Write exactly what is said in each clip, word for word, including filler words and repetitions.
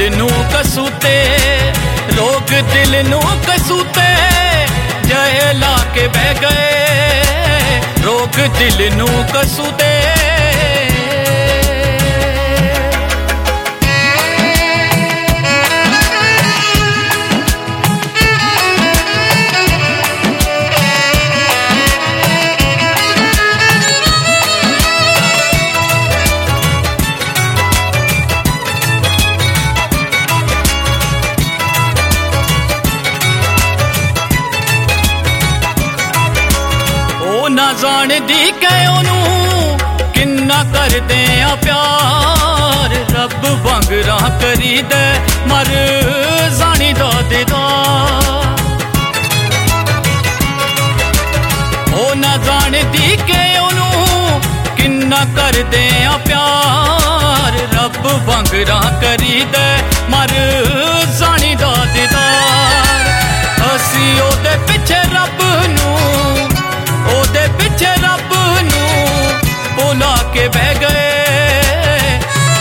नू कसूते, रोग दिल नू कसूते, जहला के बह गए, रोग दिल नू कसूते। ना जान दी के ओनू किन्ना कर दे आ प्यार, रब वांगरा करी दे मर जानी दा दीदार। ओ ना जान दी के ओनू किन्ना कर दे आ प्यार, रब वांगरा करी दे मर जानी दा दीदार। असी ओदे पिछे रब नू, ओदे पिछे रब नू बुला के बह गए,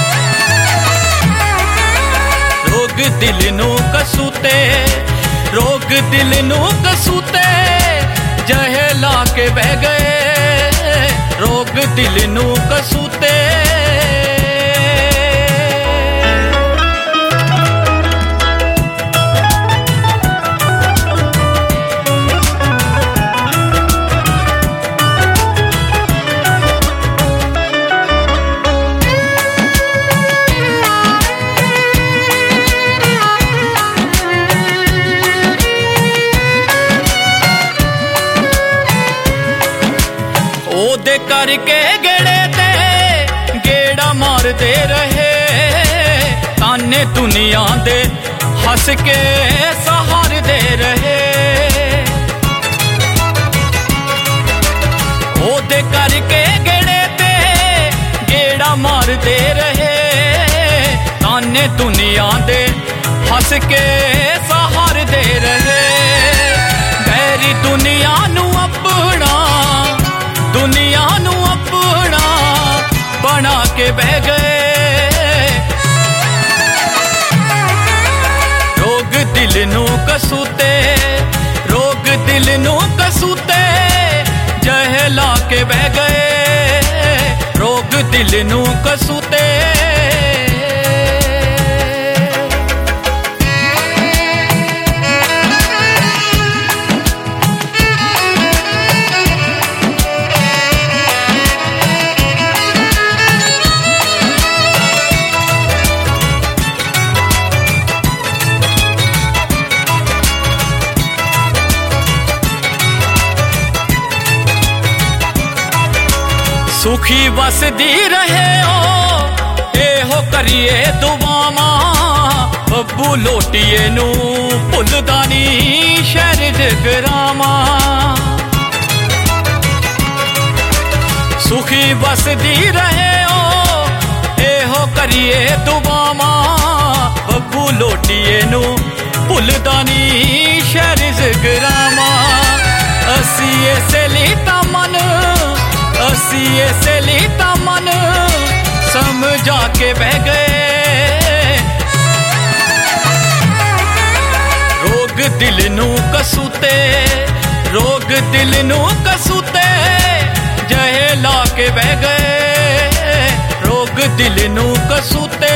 रोग दिल नू कसूते, रोग दिल नू कसूते, जहला के बह गए, रोग दिल नू कसूते। ओदे करके गेड़े ते गेड़ा मारदे रहे, ताने दुनिया दे हंस के सहारदे रहे। ओदे करके गेड़े ते गेड़ा मारदे रहे, ताने दुनिया दे हंस के सहारदे रहे। गैरी दुनिया नू अपना, दुनिया नू अपना बना के बह गए, रोग दिल नू कसूते, रोग दिल नू कसूते, जहला के बह गए, रोग दिल नू कसूते। सुखी बसदी रहे ओ एहो करिए दुआवां, बब्बू लोटिए नू भुलदा नी शहर जगरावां। सुखी बसदी रहे ओ एहो करिए दुआवां, बब्बू लोटिए नू भुलदा नी शहर जगरावां। असी ऐसे लीता मन, असी ऐसे लीता मन समझा के बह गए, रोग दिल नू कसूते, रोग दिल नू कसूते, जहला के बह गए, रोग दिल नू कसूते।